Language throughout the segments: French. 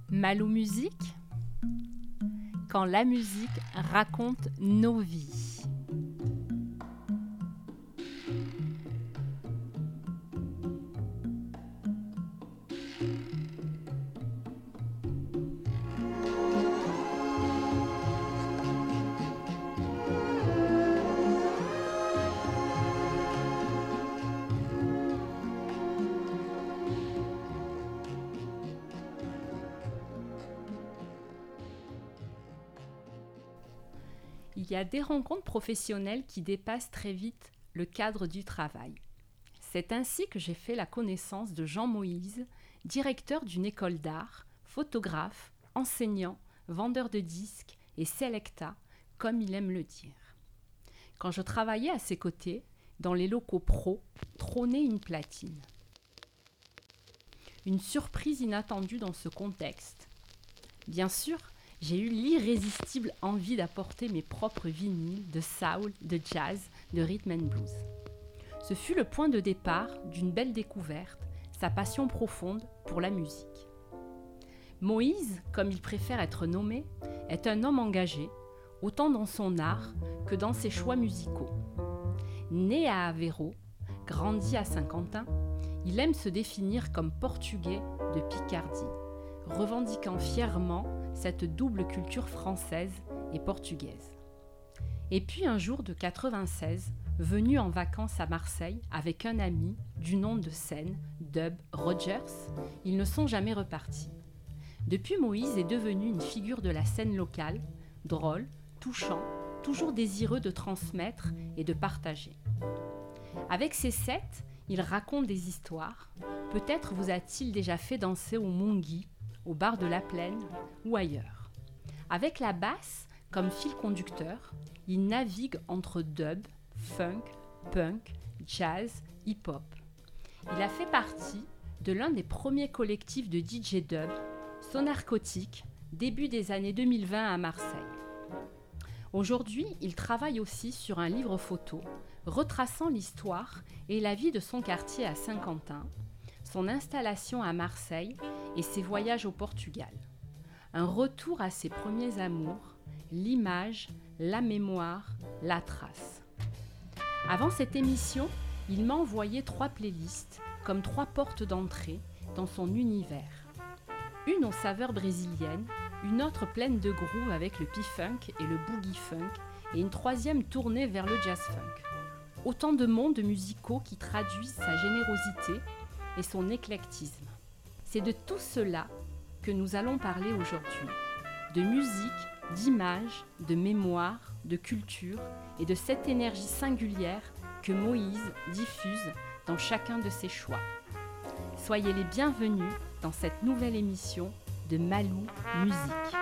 Malou Musique, quand la musique raconte nos vies. Il y a des rencontres professionnelles qui dépassent très vite le cadre du travail. C'est ainsi que j'ai fait la connaissance de Jean Moïse, directeur d'une école d'art, photographe, enseignant, vendeur de disques et selecta, comme il aime le dire. Quand je travaillais à ses côtés, dans les locaux pro, trônait une platine. Une surprise inattendue dans ce contexte. Bien sûr, j'ai eu l'irrésistible envie d'apporter mes propres vinyles de soul, de jazz, de rhythm and blues. Ce fut le point de départ d'une belle découverte, sa passion profonde pour la musique. Moïse, comme il préfère être nommé, est un homme engagé, autant dans son art que dans ses choix musicaux. Né à Aveiro, grandi à Saint-Quentin, il aime se définir comme portugais de Picardie, revendiquant fièrement cette double culture française et portugaise. Et puis un jour de 96, venu en vacances à Marseille avec un ami du nom de scène, Dub Rogers, ils ne sont jamais repartis. Depuis, Moïse est devenu une figure de la scène locale, drôle, touchant, toujours désireux de transmettre et de partager. Avec ses sets, il raconte des histoires. Peut-être vous a-t-il déjà fait danser au Mongi, au bar de la Plaine ou ailleurs. Avec la basse comme fil conducteur, il navigue entre dub, funk, punk, jazz, hip-hop. Il a fait partie de l'un des premiers collectifs de DJ dub, Sonarcotique, début des années 2020 à Marseille. Aujourd'hui, il travaille aussi sur un livre photo retraçant l'histoire et la vie de son quartier à Saint-Quentin, son installation à Marseille et ses voyages au Portugal. Un retour à ses premiers amours, l'image, la mémoire, la trace. Avant cette émission, il m'a envoyé 3 playlists, comme 3 portes d'entrée dans son univers. Une aux saveurs brésiliennes, une autre pleine de groove avec le P-Funk et le Boogie Funk, et une 3e tournée vers le Jazz Funk. Autant de mondes musicaux qui traduisent sa générosité et son éclectisme. C'est de tout cela que nous allons parler aujourd'hui. De musique, d'image, de mémoire, de culture et de cette énergie singulière que Moïse diffuse dans chacun de ses choix. Soyez les bienvenus dans cette nouvelle émission de Malou Musique.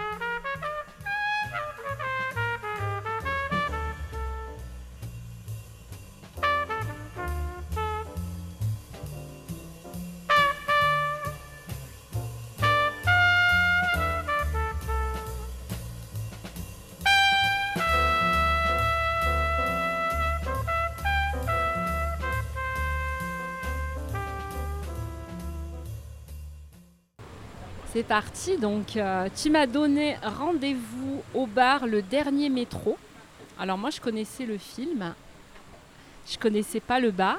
C'est parti, donc tu m'as donné rendez-vous au bar Le Dernier Métro. Alors moi je connaissais le film, je connaissais pas le bar.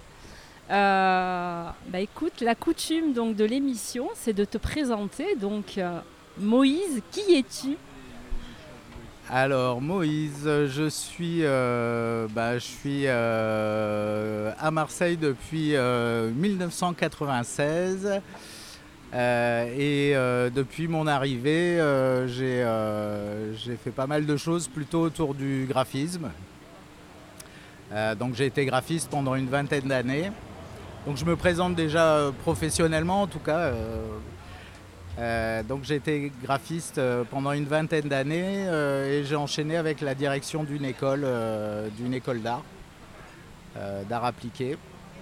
Écoute, la coutume donc de l'émission, c'est de te présenter. Donc Moïse, qui es-tu ? Alors Moïse, je suis à Marseille depuis 1996. Depuis mon arrivée, j'ai fait pas mal de choses plutôt autour du graphisme. Donc j'ai été graphiste pendant une 20aine d'années. Donc je me présente déjà professionnellement en tout cas. Donc j'ai été graphiste pendant une 20aine d'années et j'ai enchaîné avec la direction d'une école d'art appliqué.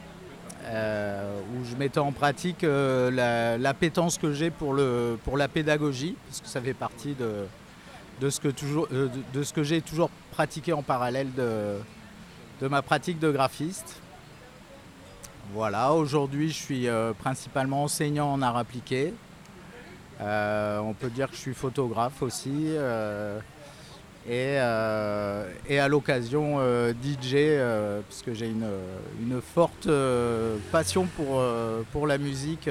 Où je mettais en pratique l'appétence que j'ai pour la pédagogie, parce que ça fait partie de ce que j'ai toujours pratiqué en parallèle de ma pratique de graphiste. Voilà, aujourd'hui je suis principalement enseignant en art appliqué On peut dire que je suis photographe aussi. Et à l'occasion DJ, parce que j'ai une forte passion pour la musique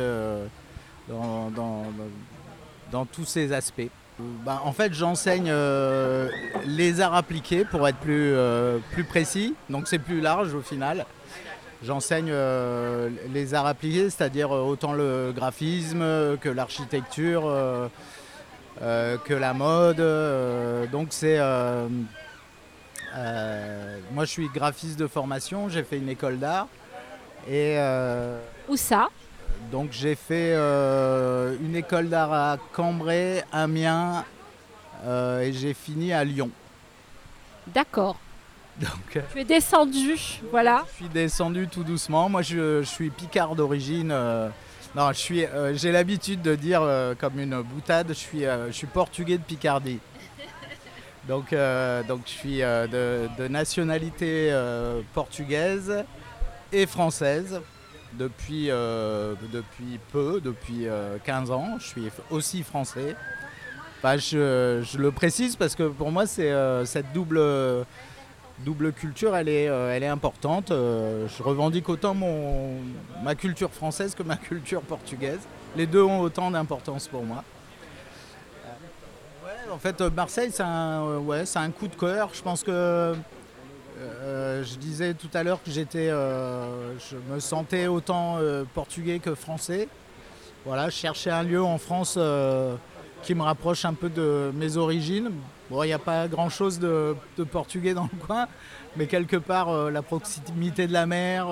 dans tous ses aspects. En fait, j'enseigne les arts appliqués pour être plus précis, donc c'est plus large au final. J'enseigne les arts appliqués, c'est-à-dire autant le graphisme que l'architecture, que la mode. Donc c'est moi je suis graphiste de formation, j'ai fait une école d'art. Et où ça? Donc j'ai fait une école d'art à Cambrai, Amiens, et j'ai fini à Lyon. D'accord. Donc, tu es descendu, voilà. Je suis descendu tout doucement. Moi je suis picard d'origine. Non, j'ai l'habitude de dire comme une boutade, je suis portugais de Picardie. Donc je suis de nationalité portugaise et française depuis 15 ans. Je suis aussi français. Enfin, je le précise parce que pour moi, c'est cette double culture, elle est importante. Je revendique autant ma culture française que ma culture portugaise. Les deux ont autant d'importance pour moi. En fait, Marseille, c'est un coup de cœur. Je pense que je disais tout à l'heure que je me sentais autant portugais que français. Voilà, je cherchais un lieu en France qui me rapproche un peu de mes origines. Bon, il n'y a pas grand-chose de portugais dans le coin, mais quelque part, la proximité de la mer,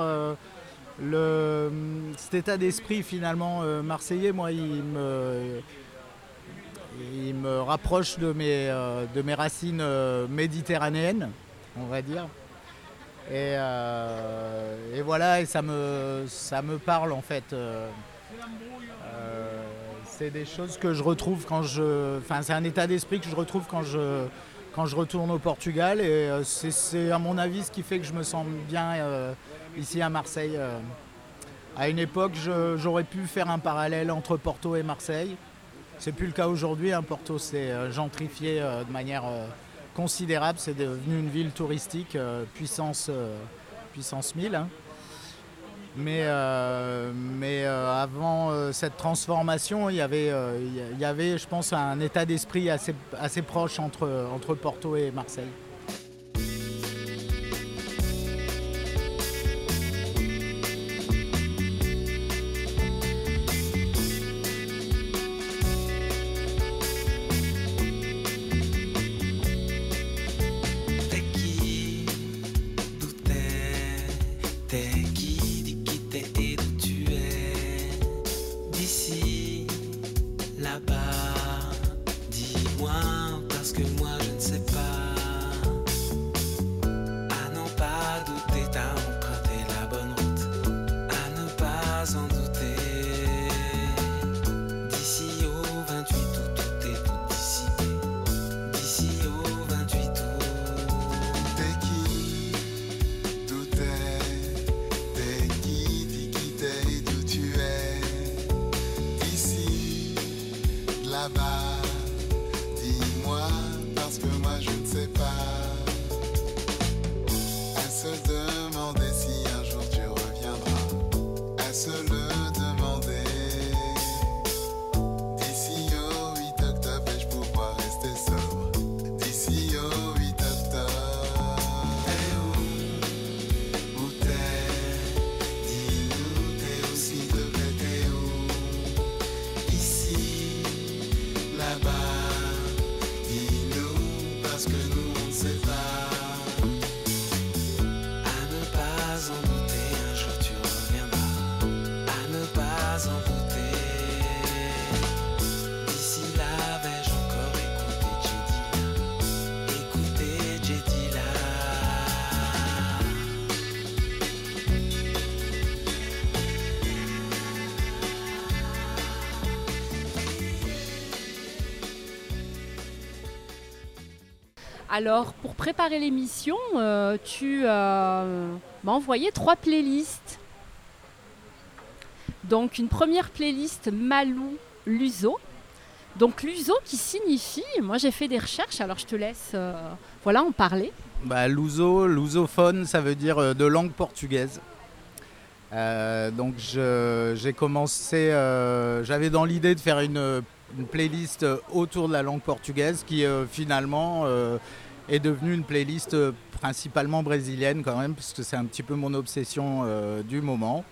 cet état d'esprit finalement marseillais, moi, il me rapproche de mes racines méditerranéennes, on va dire. Et voilà, et ça me parle en fait. C'est des choses que je retrouve c'est un état d'esprit que je retrouve quand je retourne au Portugal, et c'est à mon avis ce qui fait que je me sens bien ici à Marseille. À une époque, j'aurais pu faire un parallèle entre Porto et Marseille. C'est plus le cas aujourd'hui. Porto s'est gentrifié de manière considérable. C'est devenu une ville touristique puissance 1000. Hein. Mais avant cette transformation, il y avait, je pense, un état d'esprit assez proche entre Porto et Marseille. Alors, pour préparer l'émission, tu m'as envoyé 3 playlists. Donc, une première playlist Malou Luso, Donc luso qui signifie, moi j'ai fait des recherches, alors je te laisse en parler. Lusophone, ça veut dire de langue portugaise. Donc j'ai commencé, j'avais dans l'idée de faire une playlist autour de la langue portugaise qui finalement est devenue une playlist principalement brésilienne quand même, parce que c'est un petit peu mon obsession du moment.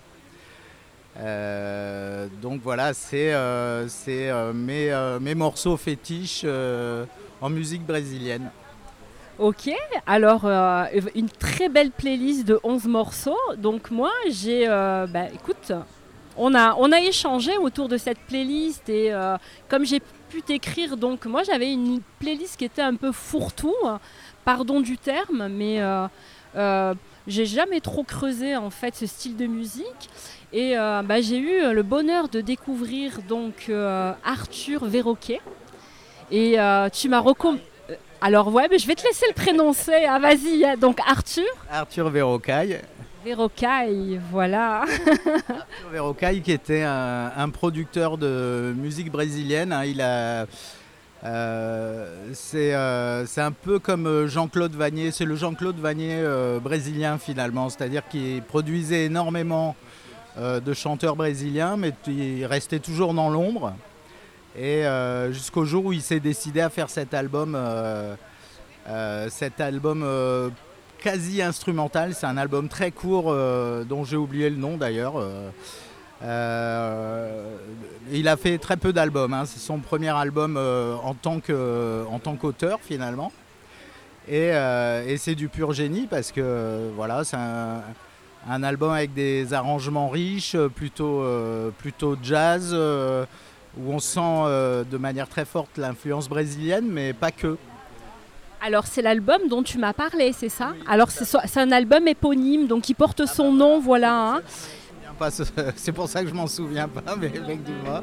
Donc voilà, c'est mes morceaux fétiches en musique brésilienne. Ok, alors une très belle playlist de 11 morceaux. Donc moi j'ai, écoute, on a échangé autour de cette playlist et comme j'ai pu t'écrire, donc moi j'avais une playlist qui était un peu fourre-tout, pardon du terme, mais j'ai jamais trop creusé en fait ce style de musique. Et j'ai eu le bonheur de découvrir donc Arthur Verocai. Et tu m'as recommandé. Alors ouais, mais je vais te laisser le prononcer. Ah vas-y, donc Arthur. Arthur Verocai. Verocai, voilà. Arthur Verocai qui était un producteur de musique brésilienne. Hein, c'est un peu comme Jean-Claude Vannier. C'est le Jean-Claude Vannier brésilien finalement. C'est-à-dire qu'il produisait énormément de chanteurs brésiliens, mais il restait toujours dans l'ombre. Et jusqu'au jour où il s'est décidé à faire cet album quasi instrumental. C'est un album très court dont j'ai oublié le nom d'ailleurs. Il a fait très peu d'albums, hein. C'est son premier album en tant qu'auteur finalement. Et c'est du pur génie parce que voilà, c'est un album avec des arrangements riches, plutôt jazz, où on sent de manière très forte l'influence brésilienne, mais pas que. Alors c'est l'album dont tu m'as parlé, c'est ça? Oui, alors c'est un album éponyme, donc il porte son nom, voilà. Hein. C'est pour ça que je m'en souviens pas, mais effectivement.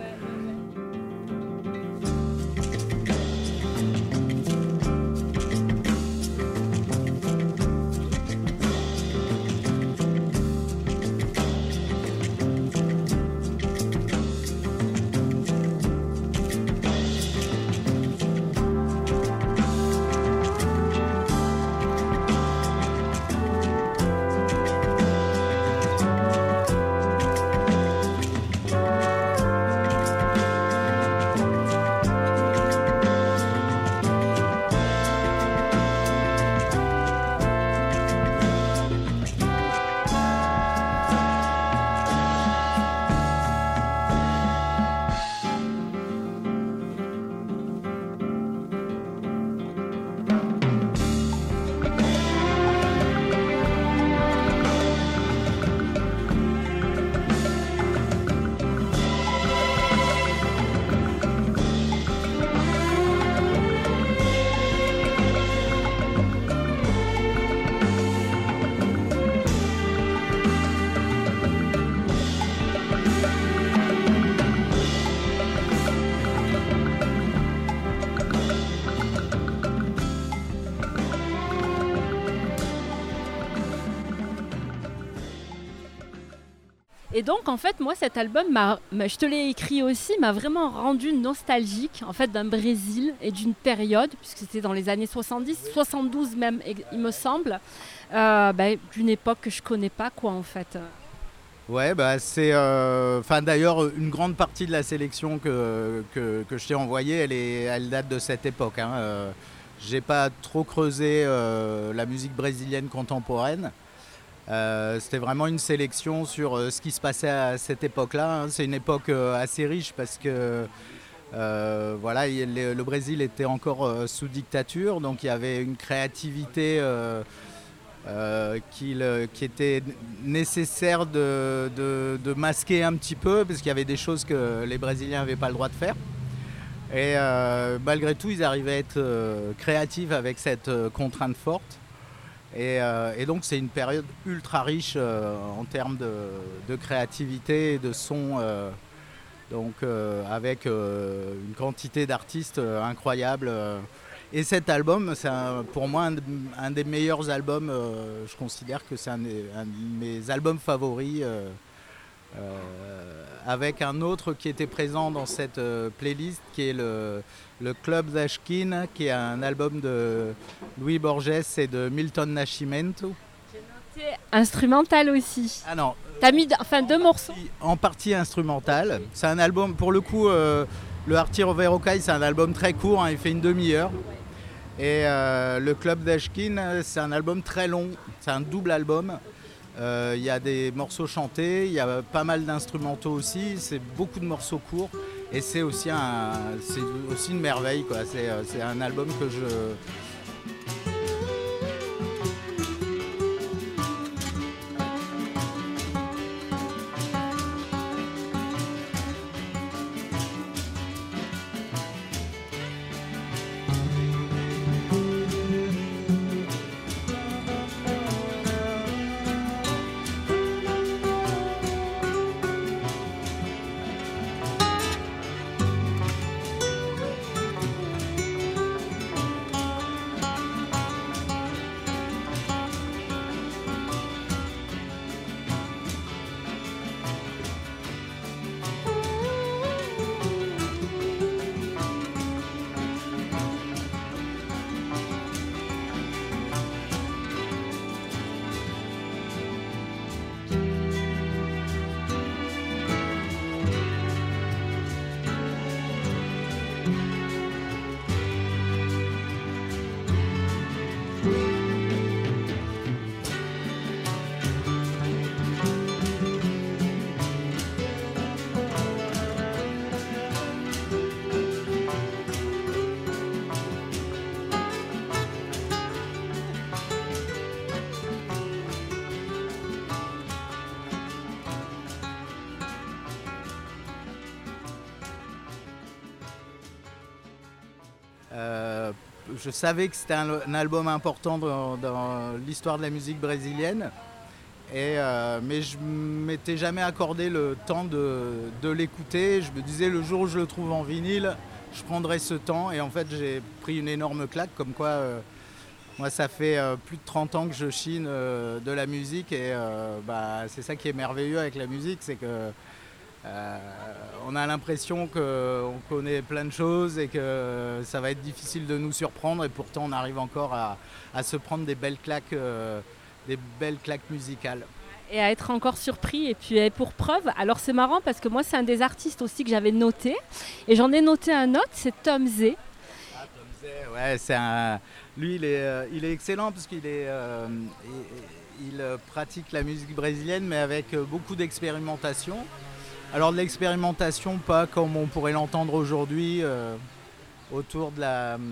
Et donc, en fait, moi, cet album, je te l'ai écrit aussi, m'a vraiment rendu nostalgique, en fait, d'un Brésil et d'une période, puisque c'était dans les années 70, 72 même, il me semble, d'une époque que je connais pas, quoi, en fait. Ouais, c'est... d'ailleurs, une grande partie de la sélection que je t'ai envoyée, elle date de cette époque. Hein. J'ai pas trop creusé la musique brésilienne contemporaine. C'était vraiment une sélection sur ce qui se passait à cette époque-là. Hein. C'est une époque assez riche parce que le Brésil était encore sous dictature, donc il y avait une créativité qui était nécessaire de masquer un petit peu, parce qu'il y avait des choses que les Brésiliens n'avaient pas le droit de faire. Et malgré tout, ils arrivaient à être créatifs avec cette contrainte forte. Et donc c'est une période ultra riche en termes de créativité et de son, avec une quantité d'artistes incroyables. Et cet album, c'est pour moi un des meilleurs albums. Je considère que c'est un de mes albums favoris avec un autre qui était présent dans cette playlist, qui est le Club Dashkin, qui est un album de Louis Borges et de Milton Nascimento. J'ai noté instrumental aussi. Ah non. T'as mis 2 morceaux. En partie instrumental. C'est un album, pour le coup, le Artie Roverokai, c'est un album très court, hein, il fait une demi-heure. Et le Club Dashkin, c'est un album très long, c'est un double album. Il y a des morceaux chantés, il y a pas mal d'instrumentaux aussi, c'est beaucoup de morceaux courts. Et c'est aussi une merveille, quoi. C'est un album que je... Je savais que c'était un album important dans l'histoire de la musique brésilienne, mais je ne m'étais jamais accordé le temps de l'écouter. Je me disais, le jour où je le trouve en vinyle, je prendrai ce temps. Et en fait, j'ai pris une énorme claque, comme quoi moi, ça fait plus de 30 ans que je chine de la musique. Et c'est ça qui est merveilleux avec la musique, c'est que on a l'impression qu'on connaît plein de choses et que ça va être difficile de nous surprendre, et pourtant on arrive encore à se prendre des belles claques musicales. Et à être encore surpris. Et puis pour preuve, alors c'est marrant parce que moi c'est un des artistes aussi que j'avais noté, et j'en ai noté un autre, c'est Tom Zé. Ah, Tom Zé, ouais, lui il est excellent parce qu'il il pratique la musique brésilienne, mais avec beaucoup d'expérimentation. Alors de l'expérimentation, pas comme on pourrait l'entendre aujourd'hui, autour de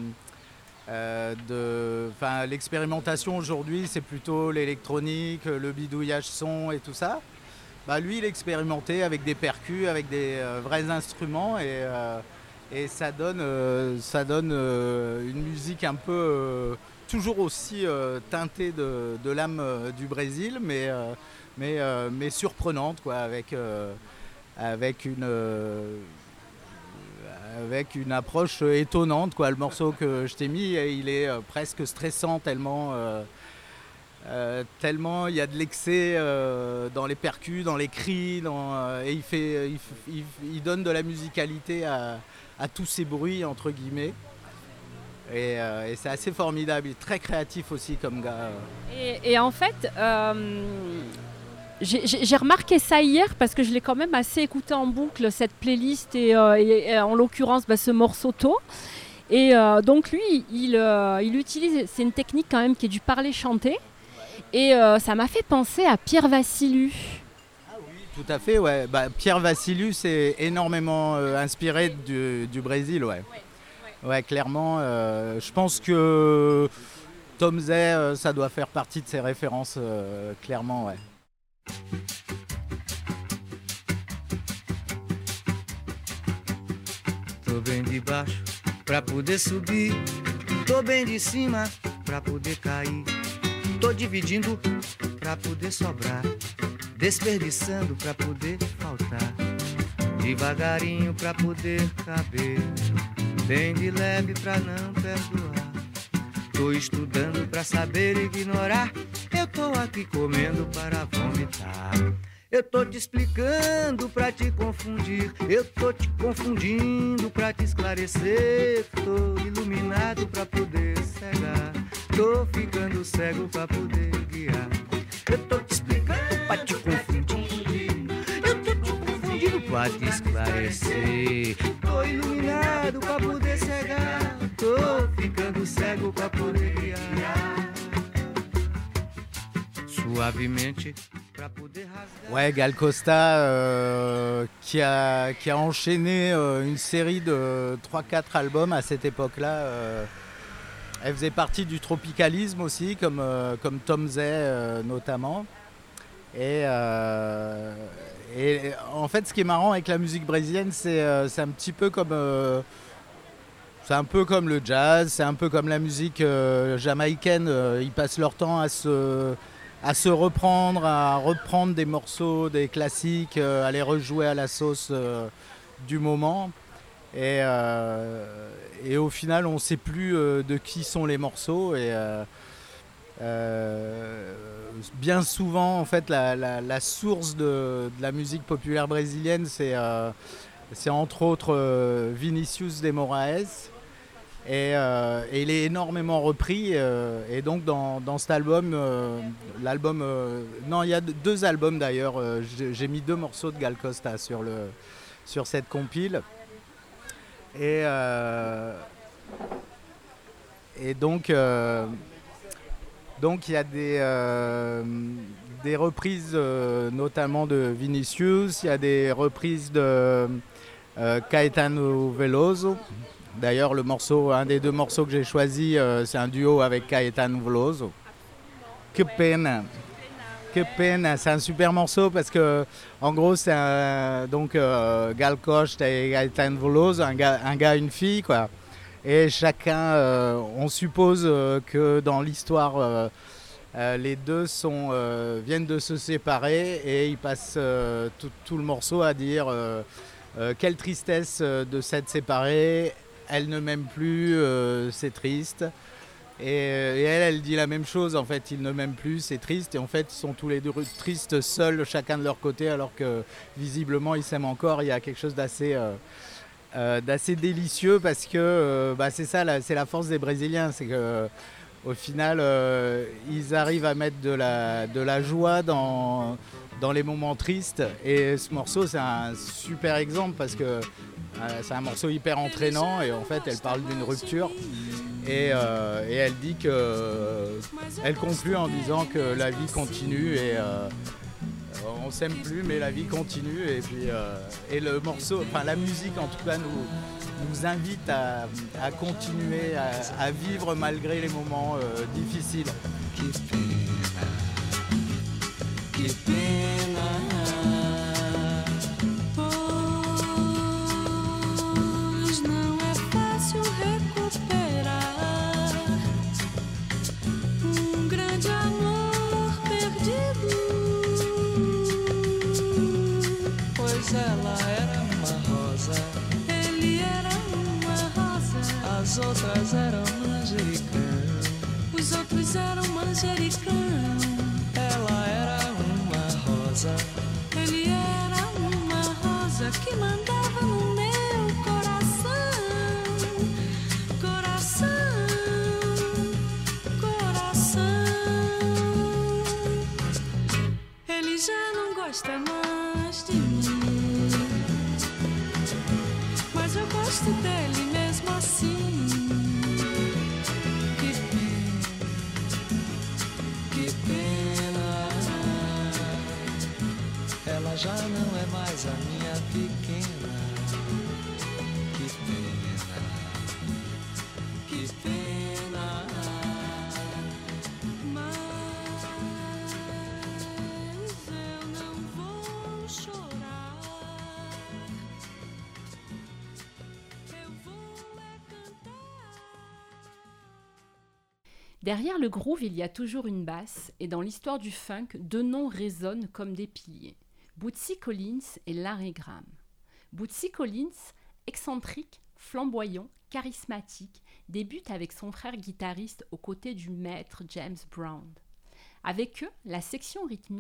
l'expérimentation aujourd'hui, c'est plutôt l'électronique, le bidouillage son et tout ça. Lui, il expérimentait avec des percus, avec des vrais instruments, et ça donne une musique un peu toujours aussi teintée de l'âme du Brésil, mais surprenante, quoi, avec une approche étonnante, quoi. Le morceau que je t'ai mis, il est presque stressant tellement il y a de l'excès dans les percus, dans les cris, et il donne de la musicalité à tous ces bruits, entre guillemets. Et c'est assez formidable, il est très créatif aussi comme gars. Et en fait, j'ai remarqué ça hier parce que je l'ai quand même assez écouté en boucle, cette playlist, et en l'occurrence ce morceau tôt. Et donc lui, il utilise, c'est une technique quand même qui est du parler-chanter. Et ça m'a fait penser à Pierre Vassiliou. Ah oui, tout à fait, ouais. Pierre Vassiliou, c'est énormément inspiré du Brésil, ouais. Ouais, clairement. Je pense que Tom Zé, ça doit faire partie de ses références, clairement, ouais. Tô bem de baixo pra poder subir, tô bem de cima pra poder cair, tô dividindo pra poder sobrar, desperdiçando pra poder faltar, devagarinho pra poder caber, bem de leve pra não perdoar. Tô estudando pra saber ignorar, eu tô aqui comendo para vomitar. Eu tô te explicando pra te confundir, eu tô te confundindo pra te esclarecer. Tô iluminado pra poder cegar, tô ficando cego pra poder guiar. Eu tô te explicando pra te confundir, eu tô te confundindo pra te esclarecer. Tô iluminado pra poder cegar, tô ficando cego pra poder guiar. Suavemente. Ouais, Gal Costa qui a enchaîné une série de 3-4 albums à cette époque-là. Elle faisait partie du tropicalisme aussi, comme Tom Zé notamment. Et en fait, ce qui est marrant avec la musique brésilienne, c'est un petit peu comme... c'est un peu comme le jazz, c'est un peu comme la musique jamaïcaine. Ils passent leur temps à se reprendre, à reprendre des morceaux, des classiques, à les rejouer à la sauce du moment. Et au final, on ne sait plus de qui sont les morceaux. Et bien souvent, en fait, la source de la musique populaire brésilienne, c'est entre autres Vinicius de Moraes. Et il est énormément repris et donc dans cet album, non, il y a 2 albums d'ailleurs, j'ai mis 2 morceaux de Gal Costa sur cette compile et donc il y a des reprises notamment de Vinicius, il y a des reprises de Caetano Veloso. D'ailleurs, un des 2 morceaux que j'ai choisi, c'est un duo avec Caetano Veloso. Que pena, c'est un super morceau parce que, en gros, c'est Gal Costa et Caetano Veloso, un gars, une fille, quoi. Et chacun, on suppose que dans l'histoire, les 2 viennent de se séparer et ils passent tout le morceau à dire quelle tristesse de s'être séparés. Elle ne m'aime plus, c'est triste. Et elle dit la même chose, en fait, il ne m'aime plus, c'est triste. Et en fait, ils sont tous les 2 tristes, seuls, chacun de leur côté, alors que visiblement, ils s'aiment encore. Il y a quelque chose d'assez délicieux parce que c'est ça, c'est la force des Brésiliens. C'est qu'au final, ils arrivent à mettre de la joie dans les moments tristes. Et ce morceau, c'est un super exemple parce que c'est un morceau hyper entraînant et en fait elle parle d'une rupture et elle dit elle conclut en disant que la vie continue et on s'aime plus mais la vie continue et puis et le morceau, enfin la musique en tout cas nous invite à continuer à vivre malgré les moments difficiles. Que pena. Ela era uma rosa, ele era uma rosa, as outras eram manjericão, os outros eram manjericão. Ela era uma rosa, ele era uma rosa que mandava no meu coração, coração, coração. Ele já não gosta mais de mim, mas eu gosto dele mesmo assim. que pena. Ela já não é mais a minha pequena. Que pena, Que pena, mas eu não vou chorar. Eu vou é cantar. Derrière le groove, il y a toujours une basse, et dans l'histoire du funk, 2 noms résonnent comme des piliers. Bootsy Collins et Larry Graham. Bootsy Collins, excentrique, flamboyant, charismatique, débute avec son frère guitariste aux côtés du maître James Brown. Avec eux, la section rythmique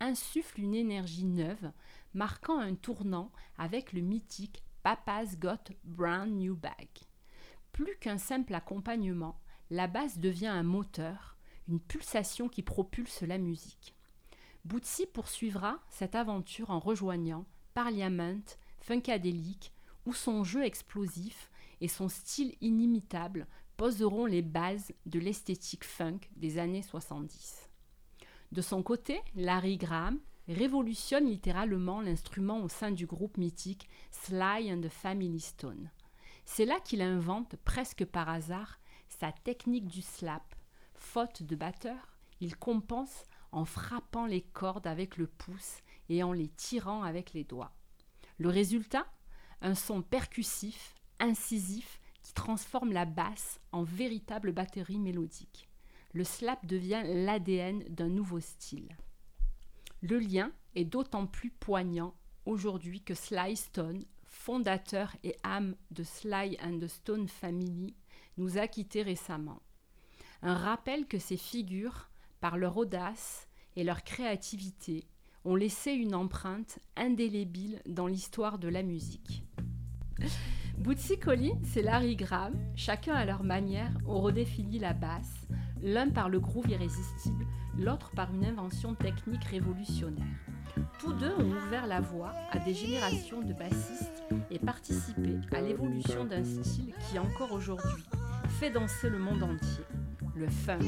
insuffle une énergie neuve, marquant un tournant avec le mythique Papa's Got Brand New Bag. Plus qu'un simple accompagnement, la basse devient un moteur, une pulsation qui propulse la musique. Bootsy poursuivra cette aventure en rejoignant Parliament, Funkadelic, où son jeu explosif et son style inimitable poseront les bases de l'esthétique funk des années 70. De son côté, Larry Graham révolutionne littéralement l'instrument au sein du groupe mythique Sly and the Family Stone. C'est là qu'il invente, presque par hasard, sa technique du slap. Faute de batteur, il compense en frappant les cordes avec le pouce et en les tirant avec les doigts. Le résultat ? Un son percussif, incisif, qui transforme la basse en véritable batterie mélodique. Le slap devient l'ADN d'un nouveau style. Le lien est d'autant plus poignant aujourd'hui que Sly Stone, fondateur et âme de Sly and the Stone Family, nous a quittés récemment. Un rappel que ces figures, par leur audace et leur créativité, ont laissé une empreinte indélébile dans l'histoire de la musique. Bootsy Collins et Larry Graham, chacun à leur manière, ont redéfini la basse, l'un par le groove irrésistible, l'autre par une invention technique révolutionnaire. Tous deux ont ouvert la voie à des générations de bassistes et participé à l'évolution d'un style qui encore aujourd'hui fait danser le monde entier, le funk.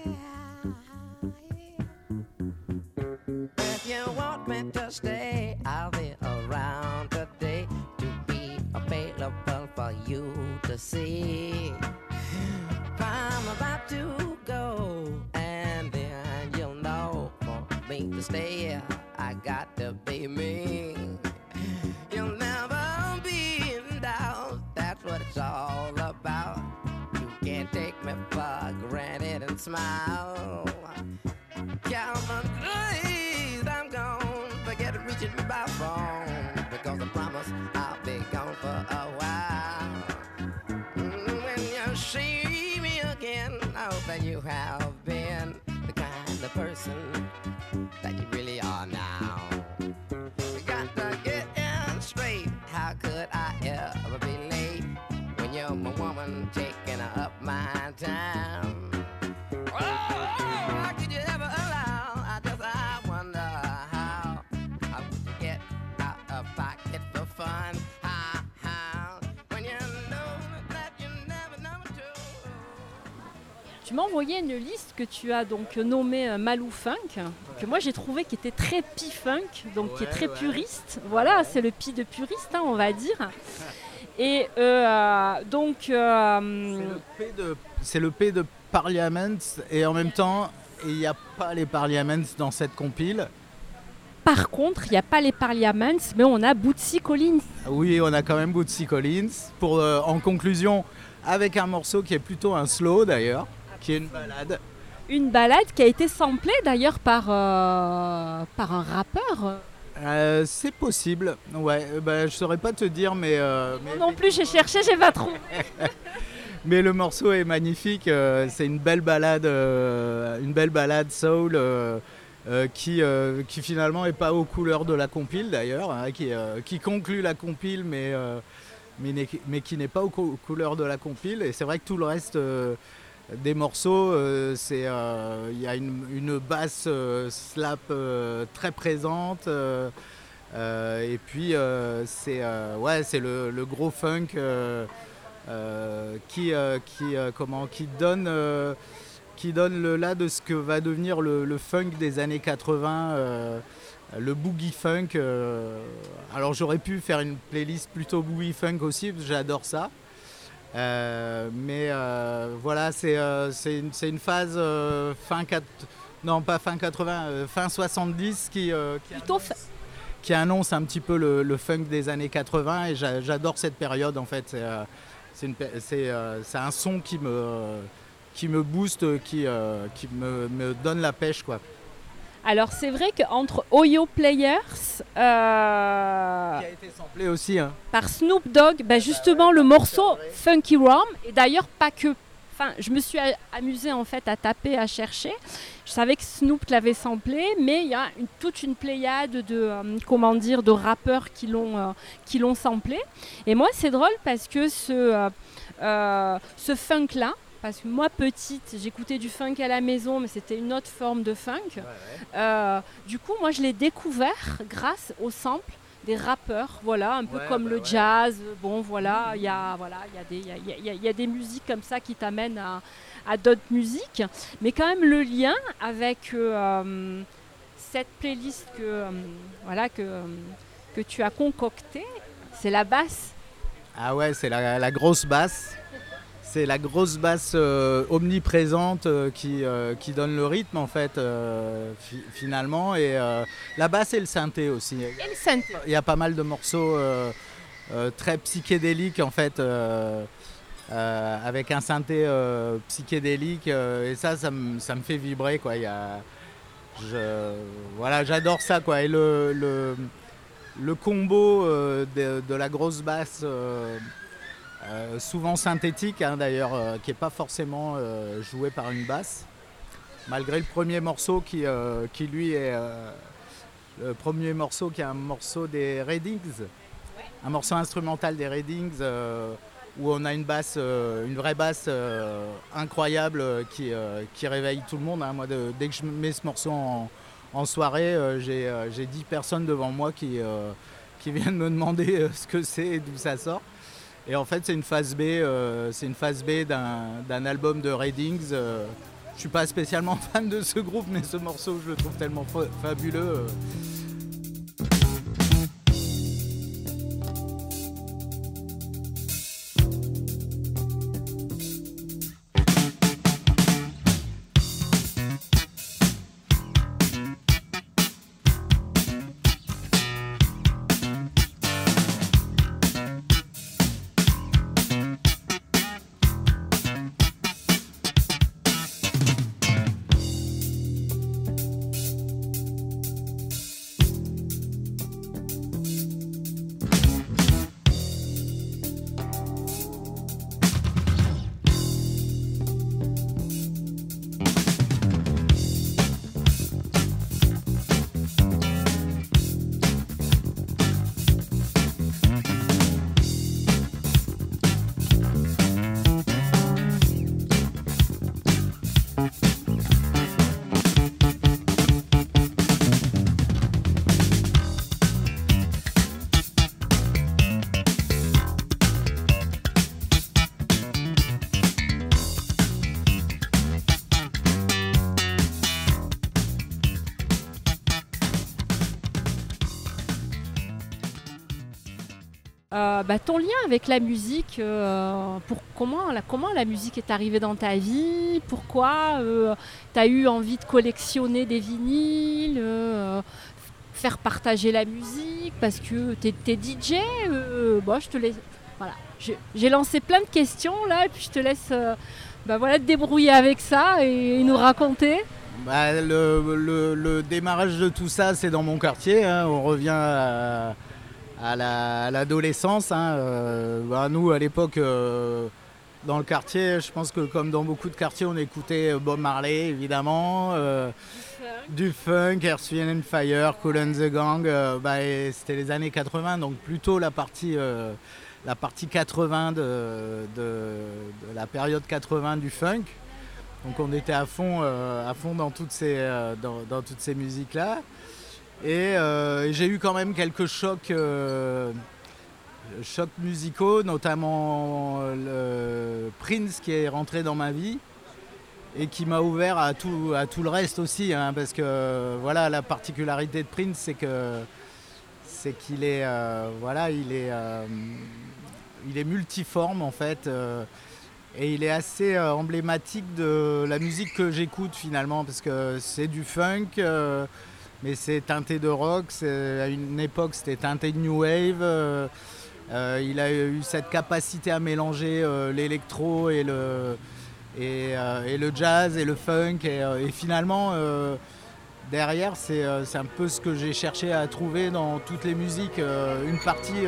If you want me to stay, I'll be around today to be available for you to see. I'm about to go, and then you'll know for me to stay, I got to be me. You'll never be in doubt, that's what it's all about. You can't take me for granted and smile. Count on days I'm gone, forget reaching me by phone, because I promise I'll be gone for a while. When you see me again, I hope that you have been the kind of person that you really are now. You got to get in straight, how could I ever be late when you're my woman taking up my time? How could you ever allow? I wonder how would you get out of pocket for fun? How when you know that you never know to. Tu m'as envoyé une liste que tu as donc nommée Malou Funk, que moi j'ai trouvé qui était très P-Funk, donc qui est très puriste. Voilà, c'est le P de puriste, hein, on va dire. Et donc... C'est le P de Parliament, et en même temps, il n'y a pas les Parliaments dans cette compile. Par contre, il n'y a pas les Parliaments, mais on a Bootsy Collins. Oui, on a quand même Bootsy Collins, en conclusion, avec un morceau qui est plutôt un slow d'ailleurs, qui est une ballade. Une ballade qui a été samplée d'ailleurs par un rappeur. C'est possible, ouais, je saurais pas te dire, mais non plus, j'ai cherché, j'ai pas trouvé. Mais le morceau est magnifique, c'est une belle balade soul qui finalement est pas aux couleurs de la compile d'ailleurs, hein, qui conclut la compile, mais qui n'est pas aux couleurs de la compile. Et c'est vrai que tout le reste des morceaux, il y a une basse slap très présente, et puis c'est le gros funk qui donne le là de ce que va devenir le funk des années 80, le boogie funk. Alors j'aurais pu faire une playlist plutôt boogie funk aussi, parce que j'adore ça. Mais voilà, c'est une phase fin 70 qui annonce un petit peu le funk des années 80, et j'adore cette période en fait. C'est un son qui me booste, qui me donne la pêche, quoi. Alors c'est vrai qu'entre Oyo Players, qui a été samplé aussi, hein, par Snoop Dogg, justement le morceau Funky Rum, et d'ailleurs pas que enfin, je me suis amusée en fait à taper, à chercher. Je savais que Snoop l'avait samplé, mais il y a toute une pléiade de rappeurs qui l'ont samplé. Et moi, c'est drôle parce que ce funk-là, parce que moi, petite, j'écoutais du funk à la maison, mais c'était une autre forme de funk. Du coup, moi, je l'ai découvert grâce au sample des rappeurs, voilà, un peu comme le jazz. Bon, voilà, il y a des musiques comme ça qui t'amènent à d'autres musiques. Mais quand même, le lien avec cette playlist que tu as concoctée, c'est la basse. Ah ouais, c'est la grosse basse. C'est la grosse basse omniprésente qui donne le rythme en fait finalement, et la basse et le synthé aussi. Il y a pas mal de morceaux très psychédéliques en fait, avec un synthé psychédélique, et ça me fait vibrer quoi. J'adore ça quoi. Et le combo de la grosse basse. Souvent synthétique d'ailleurs, qui n'est pas forcément joué par une basse, malgré le premier morceau qui lui est le premier morceau qui est un morceau des Readings, un morceau instrumental des Readings où on a une vraie basse incroyable qui réveille tout le monde. Moi, dès que je mets ce morceau en soirée, j'ai 10 personnes devant moi qui viennent me demander ce que c'est et d'où ça sort. Et en fait, c'est une phase B, d'un album de Readings. Je suis pas spécialement fan de ce groupe, mais ce morceau, je le trouve tellement fabuleux. Ton lien avec la musique, comment la musique est arrivée dans ta vie, pourquoi tu as eu envie de collectionner des vinyles, faire partager la musique, parce que tu es DJ, je te laisse. Voilà. J'ai lancé plein de questions là, et puis je te laisse te débrouiller avec ça et nous raconter. Le démarrage de tout ça, c'est dans mon quartier. On revient à l'adolescence. Nous, à l'époque, dans le quartier, je pense que comme dans beaucoup de quartiers, on écoutait Bob Marley, évidemment, du funk, Earth, Wind & Fire, Kool and the Gang. Et c'était les années 80, donc plutôt la partie 80 de la période 80 du funk. Donc on était à fond dans toutes ces musiques-là. Et j'ai eu quand même quelques chocs musicaux, notamment Prince qui est rentré dans ma vie et qui m'a ouvert à tout le reste aussi, parce que la particularité de Prince, c'est qu'il est il est multiforme en fait, et il est assez emblématique de la musique que j'écoute finalement, parce que c'est du funk. Mais c'est teinté de rock, à une époque c'était teinté de new wave. Il a eu cette capacité à mélanger l'électro et le jazz et le funk. Et finalement, derrière, c'est un peu ce que j'ai cherché à trouver dans toutes les musiques. Une partie...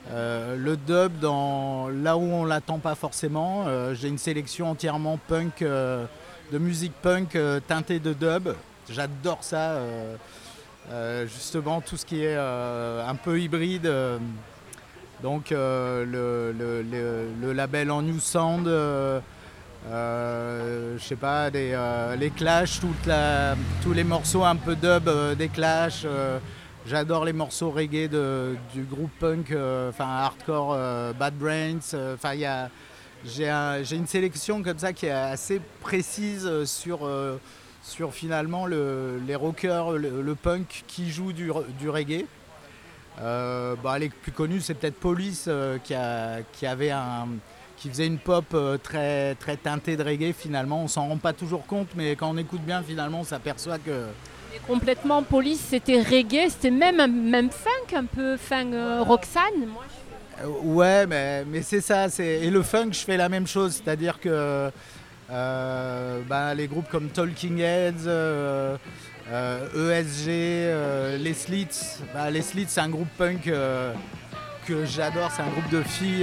le dub là où on l'attend pas forcément. J'ai une sélection entièrement punk, de musique punk teintée de dub. J'adore ça. Justement tout ce qui est un peu hybride. Donc le label en New Sound, je sais pas, les Clash, tous les morceaux un peu dub des Clash. J'adore les morceaux reggae du groupe punk, hardcore, Bad Brains. J'ai une sélection comme ça qui est assez précise sur finalement les rockers, le punk qui joue du reggae. Les plus connus, c'est peut-être Police qui faisait une pop très, très teintée de reggae finalement. On s'en rend pas toujours compte, mais quand on écoute bien, finalement, on s'aperçoit que... Et complètement, Police, c'était reggae, c'était même funk, un peu Roxane. Ouais, mais c'est ça. Et le funk, je fais la même chose, c'est-à-dire que les groupes comme Talking Heads, ESG, les Slits. Les Slits, c'est un groupe punk que j'adore, c'est un groupe de filles.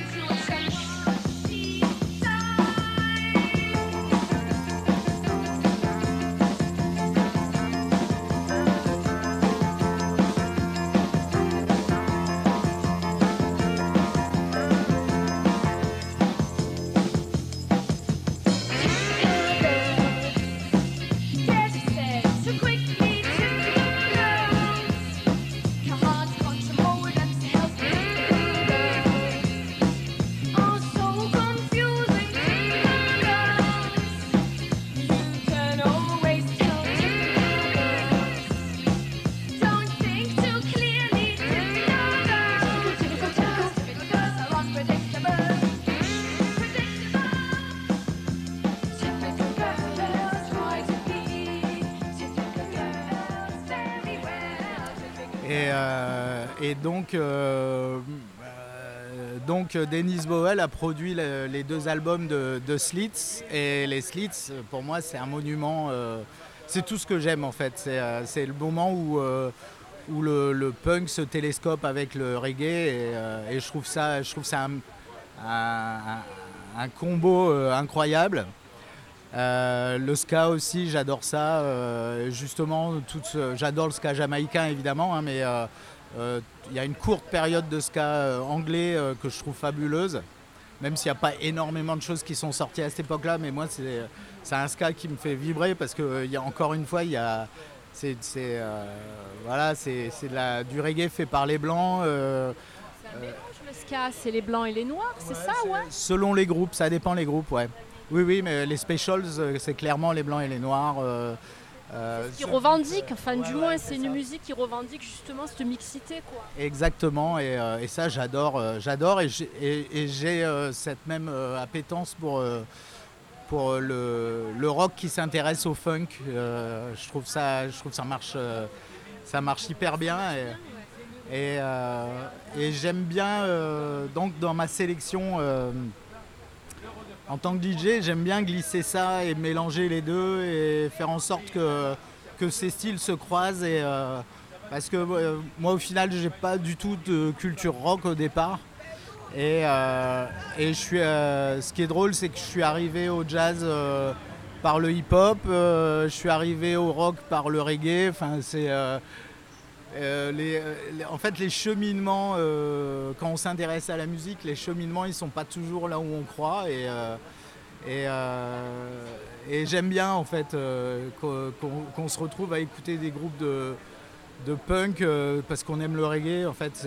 Et donc Dennis Bowell a produit les deux albums de Slits, et les Slits, pour moi, c'est un monument. C'est tout ce que j'aime en fait. C'est le moment où le punk se télescope avec le reggae, et je trouve ça un combo incroyable. Le ska aussi, j'adore ça. Justement, j'adore le ska jamaïcain évidemment, mais il y a une courte période de ska anglais que je trouve fabuleuse, même s'il n'y a pas énormément de choses qui sont sorties à cette époque-là, mais moi c'est un ska qui me fait vibrer parce que encore une fois, c'est du reggae fait par les blancs. C'est un mélange, le ska, c'est les blancs et les noirs, c'est ça, ouais. Selon les groupes, ça dépend les groupes, ouais. Oui, mais les Specials, c'est clairement les blancs et les noirs. Qui revendiquent, du moins, c'est une musique qui revendique justement cette mixité, quoi. Exactement, et ça, j'adore, et j'ai cette même appétence pour le rock qui s'intéresse au funk. Je trouve ça marche hyper bien, et j'aime bien, donc dans ma sélection. En tant que DJ, j'aime bien glisser ça et mélanger les deux et faire en sorte que ces styles se croisent. Parce que moi, au final, j'ai pas du tout de culture rock au départ. Et ce qui est drôle, c'est que je suis arrivé au jazz par le hip-hop, je suis arrivé au rock par le reggae. En fait, les cheminements, quand on s'intéresse à la musique, les cheminements, ils sont pas toujours là où on croit, et j'aime bien en fait qu'on se retrouve à écouter des groupes de punk parce qu'on aime le reggae. En fait,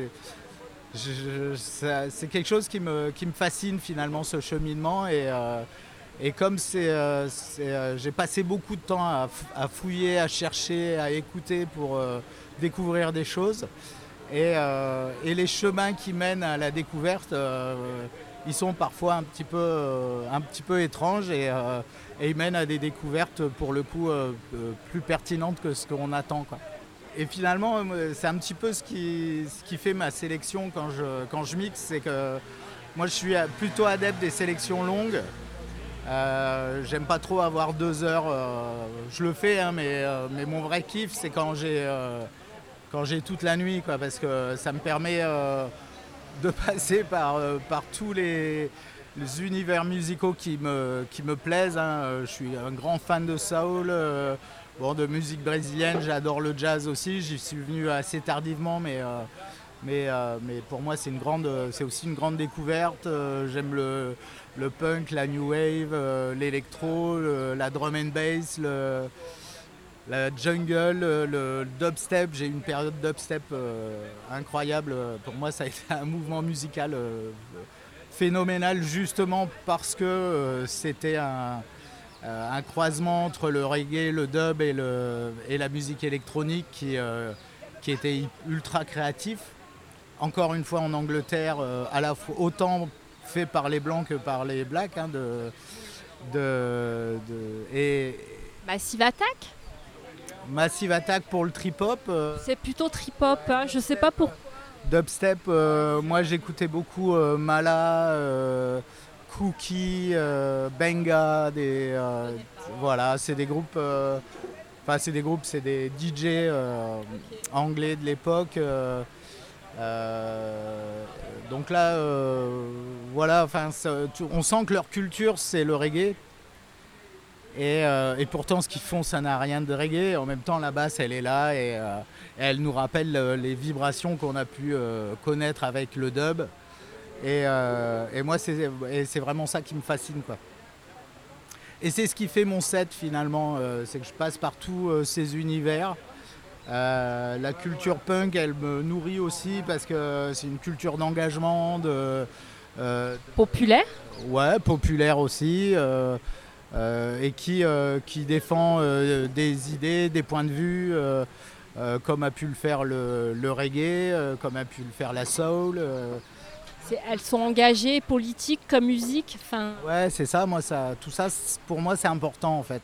c'est quelque chose qui me fascine finalement, ce cheminement, et comme j'ai passé beaucoup de temps à fouiller, à chercher, à écouter pour découvrir des choses, et les chemins qui mènent à la découverte, ils sont parfois un petit peu étranges, et ils mènent à des découvertes pour le coup plus pertinentes que ce qu'on attend, quoi. Et finalement, c'est un petit peu ce qui fait ma sélection quand je mixe, c'est que moi je suis plutôt adepte des sélections longues. J'aime pas trop avoir 2 heures, je le fais, mais mon vrai kiff, c'est quand j'ai toute la nuit, quoi, parce que ça me permet de passer par tous les univers musicaux qui me plaisent. Hein. Je suis un grand fan de soul, de musique brésilienne, j'adore le jazz aussi. J'y suis venu assez tardivement, mais pour moi c'est aussi une grande découverte. J'aime le punk, la new wave, l'électro, la drum and bass, la jungle, le dubstep. J'ai eu une période dubstep incroyable. Pour moi ça a été un mouvement musical phénoménal, justement parce que c'était un croisement entre le reggae, le dub et la musique électronique qui était ultra créatif. Encore une fois en Angleterre, à la fois autant fait par les blancs que par les blacks. Hein, Massive Attack ? Massive Attack pour le trip-hop. C'est plutôt trip-hop, hein, je sais pas pourquoi. Dubstep, moi j'écoutais beaucoup Mala, Cookie, Benga, voilà, c'est des groupes, c'est des DJ anglais de l'époque. Donc là, voilà, on sent que leur culture c'est le reggae. Et pourtant, ce qu'ils font, ça n'a rien de reggae. En même temps, la basse, elle est là et elle nous rappelle les vibrations qu'on a pu connaître avec le dub. Et moi, c'est vraiment ça qui me fascine, quoi. Et c'est ce qui fait mon set, finalement. C'est que je passe par tous ces univers. La culture punk, elle me nourrit aussi parce que c'est une culture d'engagement. Populaire ? Ouais, populaire aussi. Et qui défend des idées, des points de vue, comme a pu le faire le reggae, comme a pu le faire la soul. Elles sont engagées, politiques comme musique. Ouais, c'est ça. Tout ça, pour moi, c'est important en fait.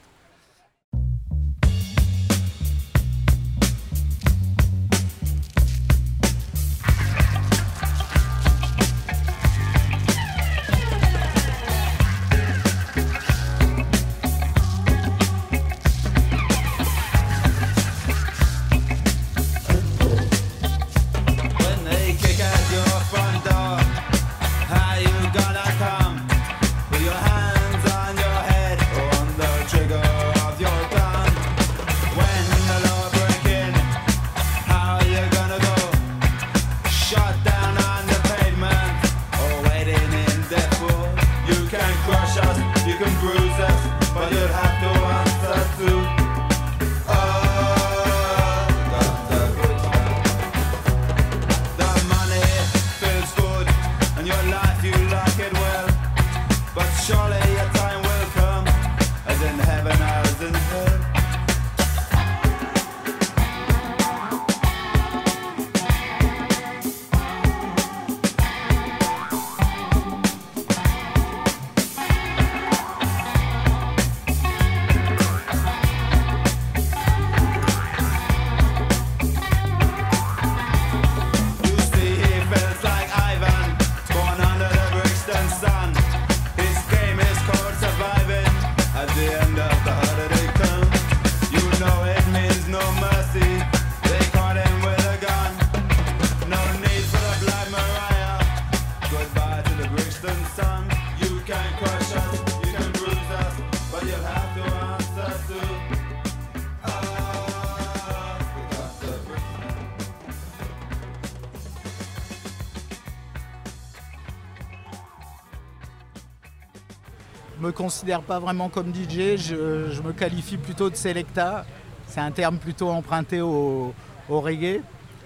Je me considère pas vraiment comme DJ, je me qualifie plutôt de selecta. C'est un terme plutôt emprunté au reggae.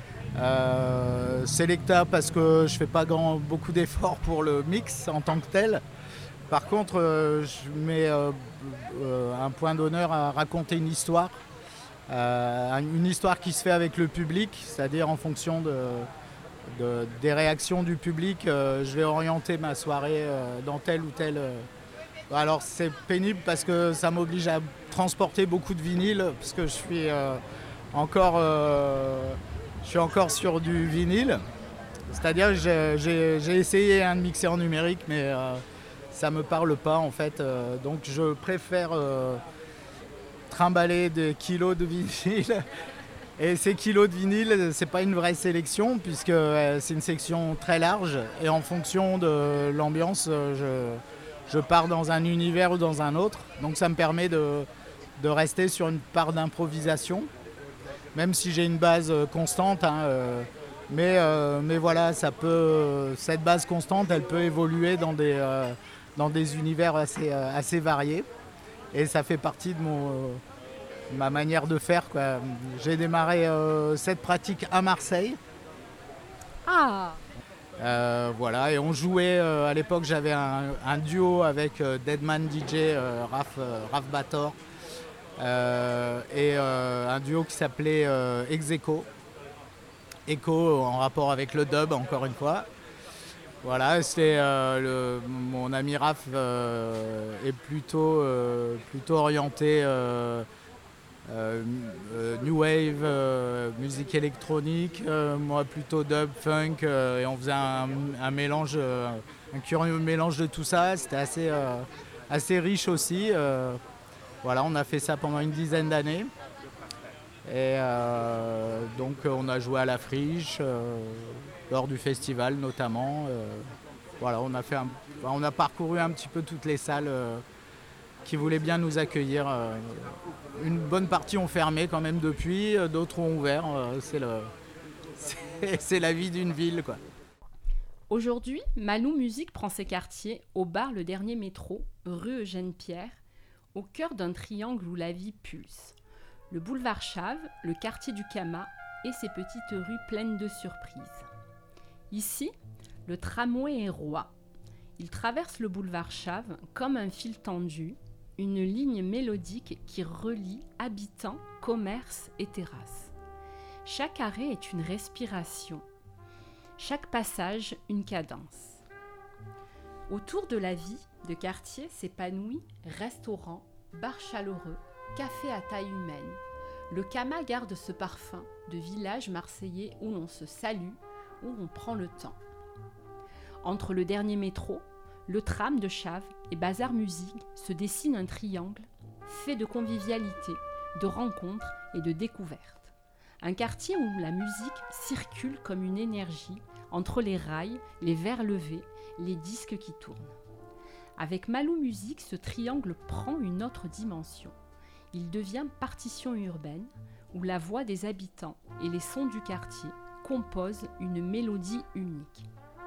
Selecta parce que je fais pas beaucoup d'efforts pour le mix en tant que tel. Par contre, je mets un point d'honneur à raconter une histoire qui se fait avec le public, c'est-à-dire en fonction des réactions du public, je vais orienter ma soirée dans tel ou tel. Alors c'est pénible parce que ça m'oblige à transporter beaucoup de vinyle parce que je suis encore sur du vinyle. C'est-à-dire que j'ai essayé de mixer en numérique mais ça me parle pas en fait. Donc je préfère trimballer des kilos de vinyle Et ces kilos de vinyle, c'est pas une vraie sélection puisque c'est une section très large et en fonction de l'ambiance, je pars dans un univers ou dans un autre. Donc ça me permet de rester sur une part d'improvisation, même si j'ai une base constante. Mais voilà, cette base constante, elle peut évoluer dans des univers assez variés. Et ça fait partie de ma manière de faire, quoi. J'ai démarré cette pratique à Marseille. Ah. Voilà, et on jouait, à l'époque j'avais un duo avec Deadman DJ, Raph Bator, et un duo qui s'appelait Execo. Echo en rapport avec le dub, encore une fois. Voilà, c'était mon ami Raph est plutôt orienté New Wave, musique électronique, moi plutôt dub, funk, et on faisait un mélange, un curieux mélange de tout ça. C'était assez riche aussi. Voilà, on a fait ça pendant une dizaine d'années. Et donc on a joué à la Friche, lors du festival notamment. Voilà, on a parcouru un petit peu toutes les salles qui voulaient bien nous accueillir. Une bonne partie ont fermé quand même depuis, d'autres ont ouvert. C'est la vie d'une ville, quoi. Aujourd'hui, Malou Musique prend ses quartiers au bar Le Dernier Métro, rue Eugène-Pierre, au cœur d'un triangle où la vie pulse. Le boulevard Chave, le quartier du Kama et ses petites rues pleines de surprises. Ici, le tramway est roi. Il traverse le boulevard Chave comme un fil tendu, une ligne mélodique qui relie habitants, commerces et terrasses. Chaque arrêt est une respiration, chaque passage une cadence. Autour de la vie de quartier s'épanouit restaurants, bars chaleureux, café à taille humaine. Le Kama garde ce parfum de village marseillais où l'on se salue, où on prend le temps. Entre le Dernier Métro, le tram de Chave et Bazar Musique se dessine un triangle fait de convivialité, de rencontres et de découvertes. Un quartier où la musique circule comme une énergie entre les rails, les verres levés, les disques qui tournent. Avec Malou Musique, ce triangle prend une autre dimension. Il devient partition urbaine où la voix des habitants et les sons du quartier composent une mélodie unique.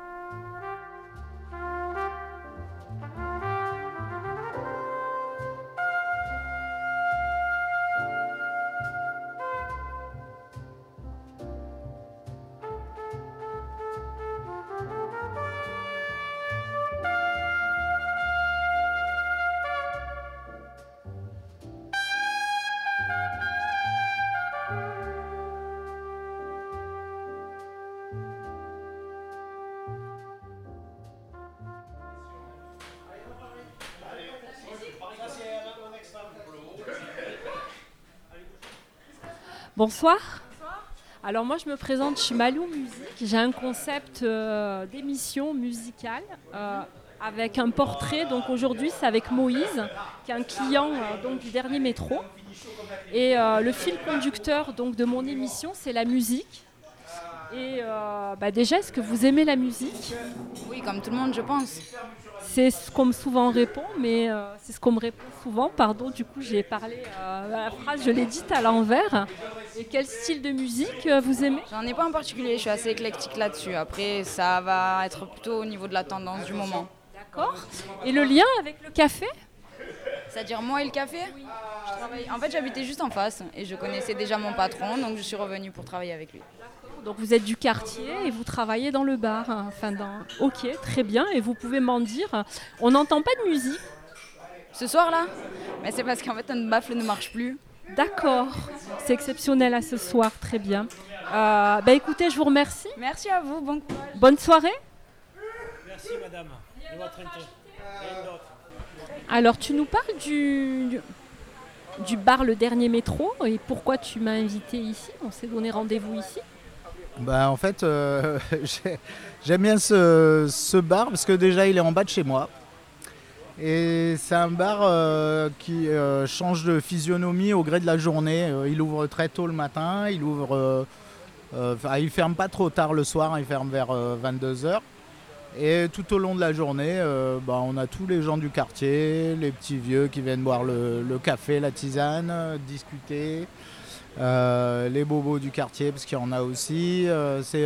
Bonsoir. Alors moi je me présente, je suis Malou Musique. J'ai un concept d'émission musicale avec un portrait. Donc aujourd'hui c'est avec Moïse, qui est un client donc du Dernier Métro. Et le fil conducteur donc de mon émission c'est la musique. Et déjà, est-ce que vous aimez la musique ? Oui, comme tout le monde, je pense. C'est ce qu'on me souvent répond, mais c'est ce qu'on me répond souvent. Pardon, du coup, j'ai parlé la phrase, je l'ai dite à l'envers. Et quel style de musique vous aimez ? J'en ai pas en particulier, je suis assez éclectique là-dessus. Après, ça va être plutôt au niveau de la tendance du moment. D'accord. Et le lien avec le café ? C'est-à-dire moi et le café ? Oui. En fait, j'habitais juste en face et je connaissais déjà mon patron, donc je suis revenue pour travailler avec lui. Donc vous êtes du quartier et vous travaillez dans le bar. Ok, très bien. Et vous pouvez m'en dire, on n'entend pas de musique. Ce soir-là ? Mais c'est parce qu'en fait, un baffle ne marche plus. D'accord, c'est exceptionnel à ce soir, très bien. Écoutez, je vous remercie. Merci à vous, bon courage. Bonne soirée. Merci madame de votre intérêt. Alors tu nous parles du bar Le Dernier Métro et pourquoi tu m'as invité ici ? On s'est donné rendez-vous ici. En fait, j'aime bien ce bar parce que déjà il est en bas de chez moi. Et c'est un bar qui change de physionomie au gré de la journée. Il ouvre très tôt le matin, il ferme pas trop tard le soir, il ferme vers 22h. Et tout au long de la journée, on a tous les gens du quartier, les petits vieux qui viennent boire le café, la tisane, discuter. Les bobos du quartier, parce qu'il y en a aussi. C'est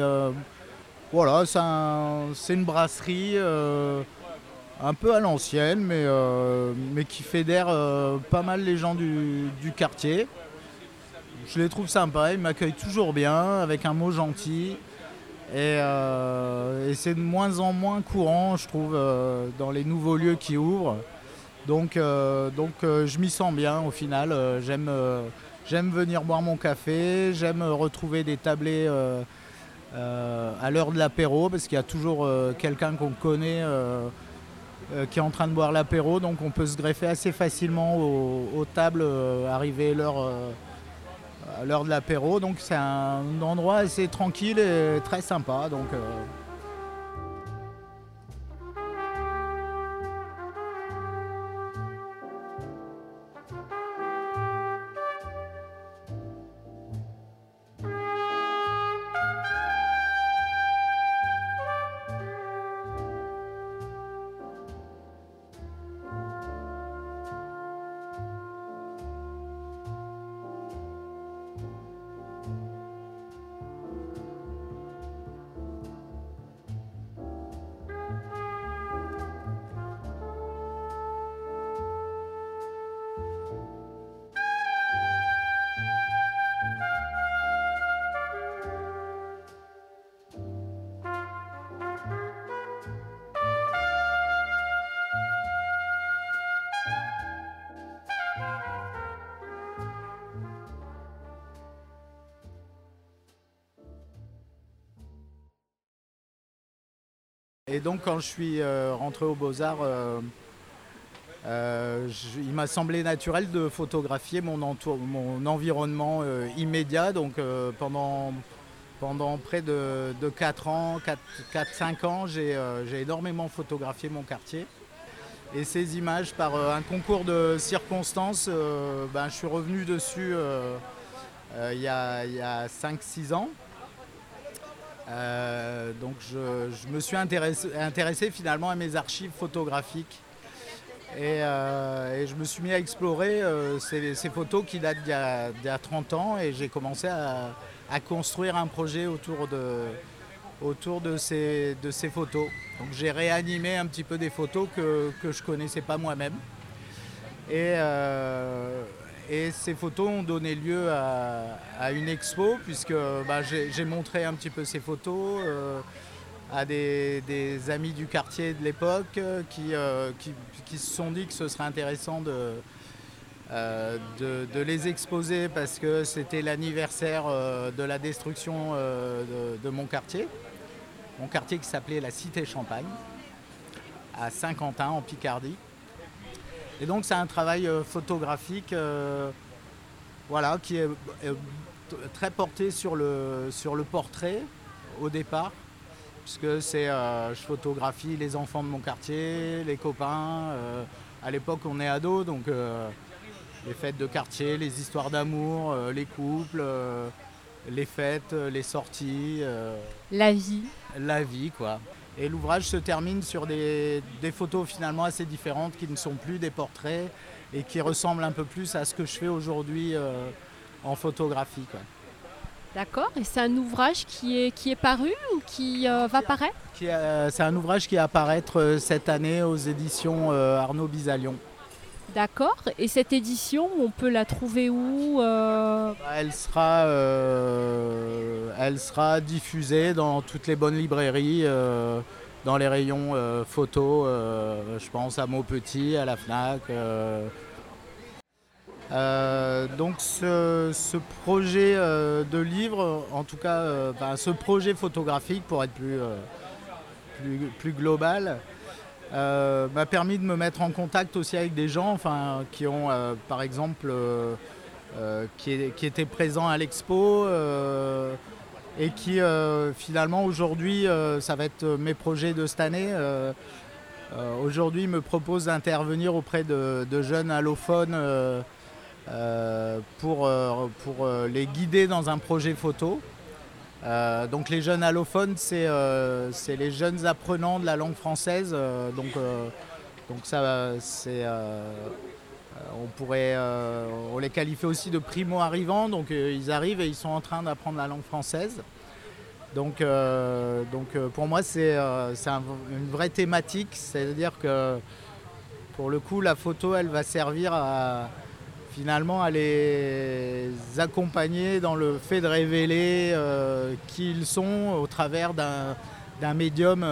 une brasserie un peu à l'ancienne, mais qui fédère pas mal les gens du quartier. Je les trouve sympas, ils m'accueillent toujours bien, avec un mot gentil. Et c'est de moins en moins courant, je trouve, dans les nouveaux lieux qui ouvrent. Donc je m'y sens bien au final. J'aime venir boire mon café, j'aime retrouver des tablés à l'heure de l'apéro, parce qu'il y a toujours quelqu'un qu'on connaît qui est en train de boire l'apéro. Donc on peut se greffer assez facilement aux tables arrivée à l'heure de l'apéro, donc c'est un endroit assez tranquille et très sympa. Et donc quand je suis rentré aux Beaux-Arts, il m'a semblé naturel de photographier mon environnement immédiat. Donc pendant près de 4-5 ans, j'ai énormément photographié mon quartier. Et ces images, par un concours de circonstances, je suis revenu dessus il y a 5-6 ans. Donc je me suis intéressé finalement à mes archives photographiques et je me suis mis à explorer ces photos qui datent d'il y a 30 ans, et j'ai commencé à construire un projet autour de ces photos. Donc j'ai réanimé un petit peu des photos que je ne connaissais pas moi-même. Et ces photos ont donné lieu à une expo, puisque j'ai montré un petit peu ces photos à des amis du quartier de l'époque qui se sont dit que ce serait intéressant de les exposer, parce que c'était l'anniversaire de la destruction de mon quartier qui s'appelait la Cité Champagne, à Saint-Quentin en Picardie. Et donc c'est un travail photographique qui est très porté sur le portrait au départ, puisque je photographie les enfants de mon quartier, les copains. À l'époque on est ados, donc les fêtes de quartier, les histoires d'amour, les couples, les fêtes, les sorties. La vie. La vie, quoi. Et l'ouvrage se termine sur des photos finalement assez différentes, qui ne sont plus des portraits et qui ressemblent un peu plus à ce que je fais aujourd'hui en photographie, quoi. D'accord, et c'est un ouvrage qui est paru ou qui va paraître ? C'est un ouvrage qui va apparaître cette année aux éditions Arnaud Bizalion. D'accord, et cette édition, on peut la trouver où ? Elle sera diffusée dans toutes les bonnes librairies, dans les rayons photos, je pense à Maupetit, à la Fnac. Donc ce projet de livre, en tout cas ce projet photographique, pour être plus global, m'a permis de me mettre en contact aussi avec des gens qui ont par exemple qui étaient présents à l'expo et qui finalement aujourd'hui, ça va être mes projets de cette année, aujourd'hui me propose d'intervenir auprès de jeunes allophones pour les guider dans un projet photo. Donc les jeunes allophones, c'est les jeunes apprenants de la langue française. Donc ça, c'est, on les qualifie aussi de primo-arrivants. Donc ils arrivent et ils sont en train d'apprendre la langue française. Donc pour moi, c'est une vraie thématique. C'est-à-dire que pour le coup, la photo, elle va servir finalement à les accompagner dans le fait de révéler qui ils sont au travers d'un médium,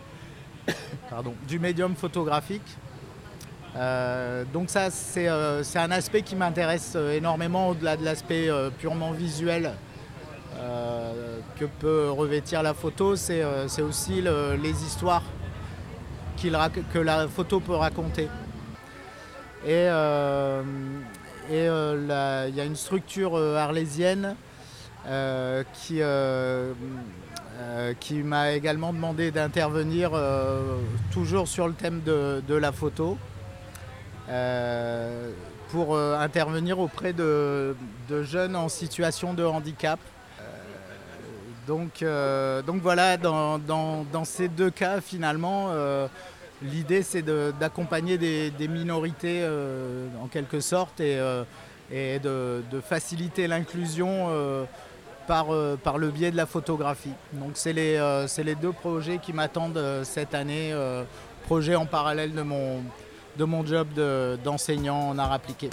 du médium photographique. Donc ça, c'est un aspect qui m'intéresse énormément au-delà de l'aspect purement visuel que peut revêtir la photo. C'est aussi les histoires que la photo peut raconter. Et il y a une structure arlésienne qui m'a également demandé d'intervenir toujours sur le thème de la photo pour intervenir auprès de jeunes en situation de handicap. Donc voilà, dans ces deux cas finalement, l'idée c'est d'accompagner des minorités en quelque sorte et de faciliter l'inclusion par le biais de la photographie. Donc c'est les deux projets qui m'attendent cette année, projets en parallèle de mon job d'enseignant en arts appliqués.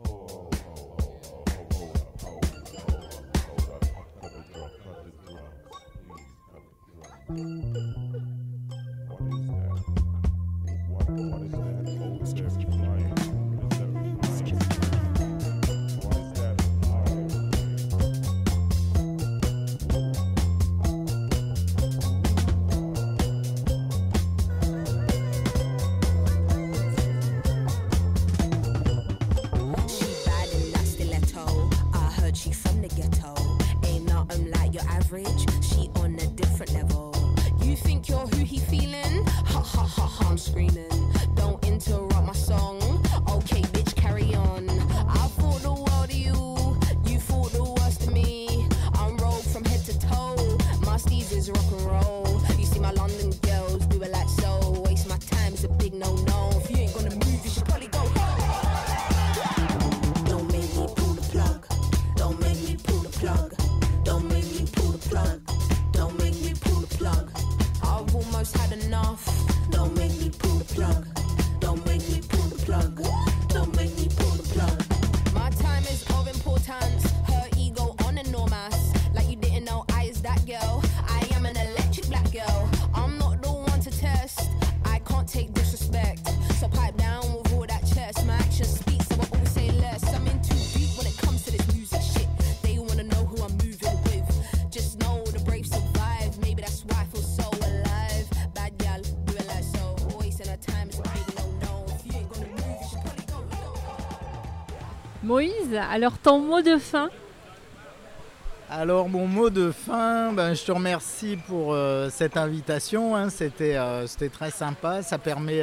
Moïse, alors ton mot de fin? Alors mon mot de fin, je te remercie pour cette invitation, hein. C'était très sympa, ça permet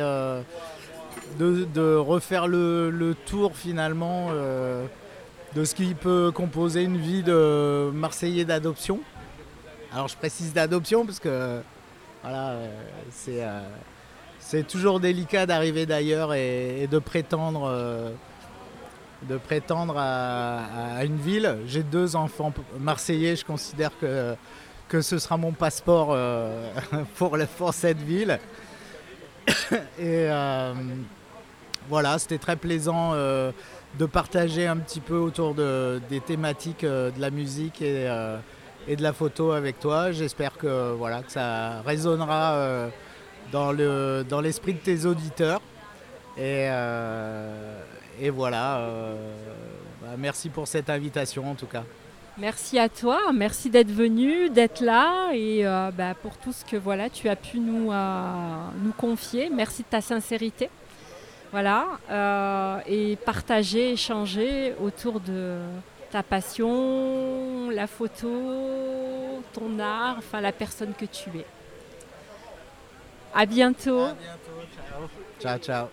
de refaire le tour finalement de ce qui peut composer une vie de Marseillais d'adoption. Alors je précise d'adoption parce que voilà, c'est toujours délicat d'arriver d'ailleurs et de prétendre à une ville. J'ai 2 enfants marseillais, je considère que ce sera mon passeport pour cette ville. Et voilà, c'était très plaisant de partager un petit peu autour des thématiques de la musique et de la photo avec toi. J'espère que ça résonnera dans l'esprit de tes auditeurs. Et voilà, merci pour cette invitation en tout cas. Merci à toi, merci d'être venu, d'être là et pour tout ce que tu as pu nous confier. Merci de ta sincérité. Voilà, et partager, échanger autour de ta passion, la photo, ton art, la personne que tu es. À bientôt. À bientôt. Ciao. Ciao, ciao.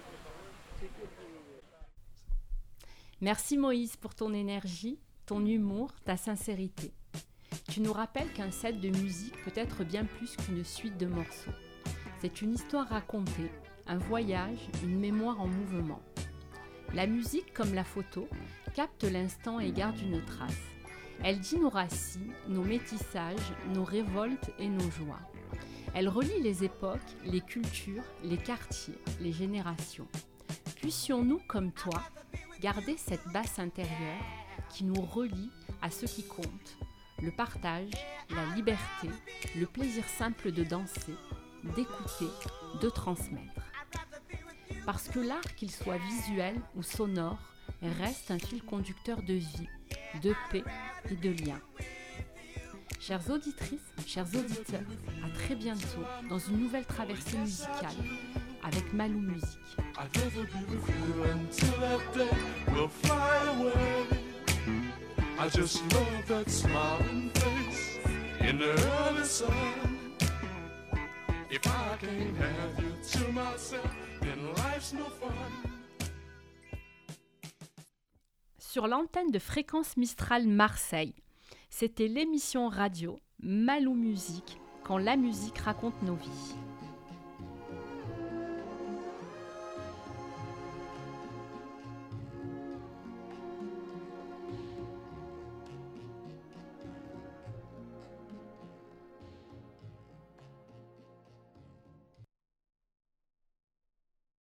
Merci Moïse pour ton énergie, ton humour, ta sincérité. Tu nous rappelles qu'un set de musique peut être bien plus qu'une suite de morceaux. C'est une histoire racontée, un voyage, une mémoire en mouvement. La musique, comme la photo, capte l'instant et garde une trace. Elle dit nos racines, nos métissages, nos révoltes et nos joies. Elle relie les époques, les cultures, les quartiers, les générations. Puissions-nous, comme toi, garder cette basse intérieure qui nous relie à ce qui compte, le partage, la liberté, le plaisir simple de danser, d'écouter, de transmettre. Parce que l'art, qu'il soit visuel ou sonore, reste un fil conducteur de vie, de paix et de lien. Chères auditrices, chers auditeurs, à très bientôt dans une nouvelle traversée musicale avec Malou Musique. I'd never be with you until that day will fly away. I just love that smiling face in the early sun. If I can't have you to myself, then life's no fun. Sur l'antenne de Fréquence Mistral Marseille, c'était l'émission radio Malou Musique, quand la musique raconte nos vies.